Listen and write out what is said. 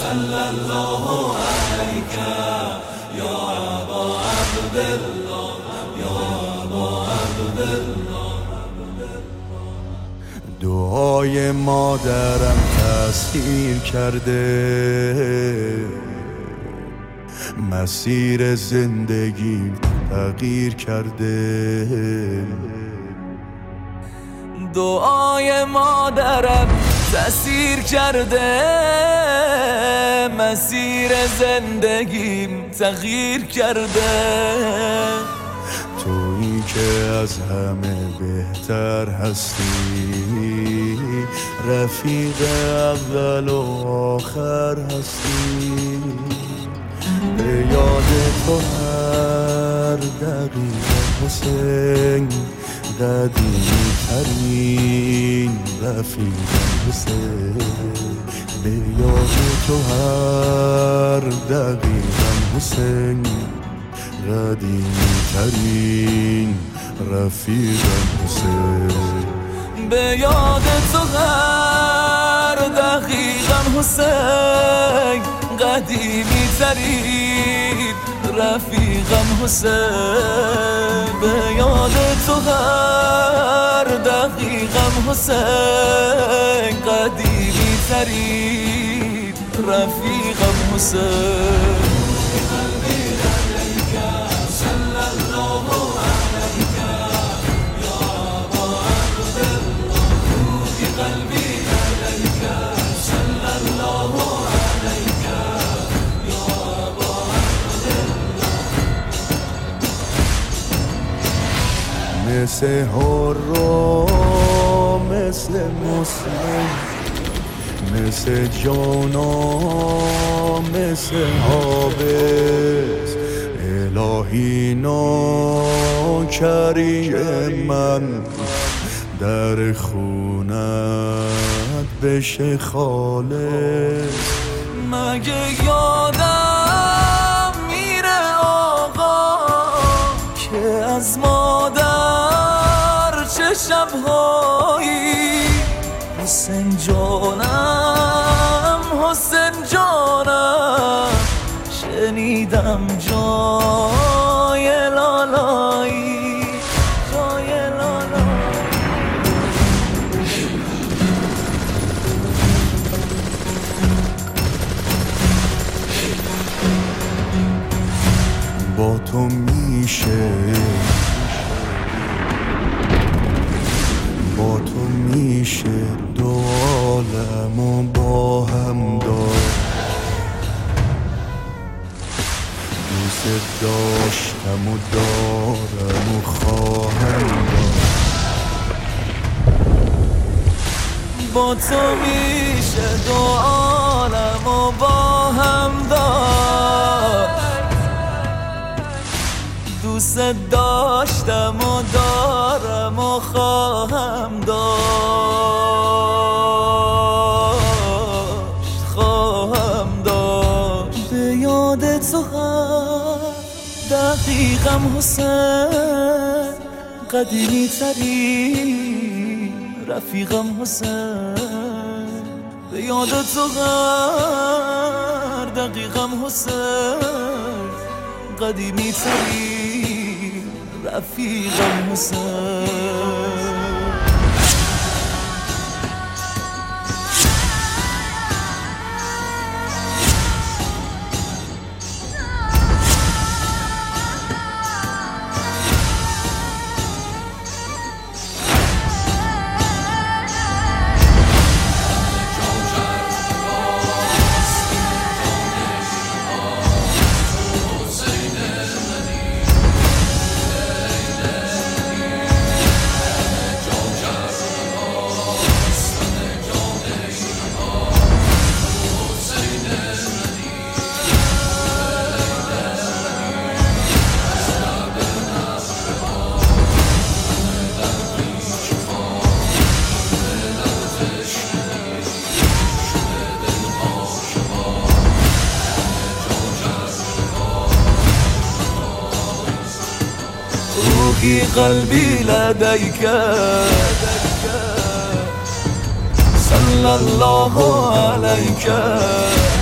صلى الله عليك يا أبا عبد الله يا أبا عبد الله. دعای مادرم تأثیر کرده، مسیر زندگیم تغییر کرده. دعای مادرم تأثیر کرده، مسیر زندگیم تغییر کرده. تویی که از همه بهتر هستی، رفیق اول و آخر هستی. به یاد تو هر دقیقه حسین، قدیمی ترین رفیقم حسین. به یاد تو هر دقیقم حسین، قدیمی ترین رفیقم حسین. به یاد تو هر دقیقم حسین، قدیمی ترین رفیقم حسین. به یاد تو هر دقیقم حسین، قدیمی ترین رفیقم حسین. مثل حرام، مثل مسلم، مثل جانا، مثل حابس. الهی ناکری من در خونت بشه خالص. مگه یادم میره آقا که از مادر چه شبهایی. حسین جانم، حسین جانم، شنیدم جای لالایی، جای لالایی. با تو میشه، با تو میشه دو عالمو با هم داشت. دوست داشتم و دارم و خواهم داشت. با تو میشه دو عالمو با هم داشت. دوست داشتم و دارم و خواهم داشت، خواهم داشت. به یاد تو هر دقیقم حسین، قدیمی ترین رفیقم حسین. به یاد تو هر دقیقم حسین، قدیمی ترین رفیقم حسین. روحي قلبي لديك صلى الله عليك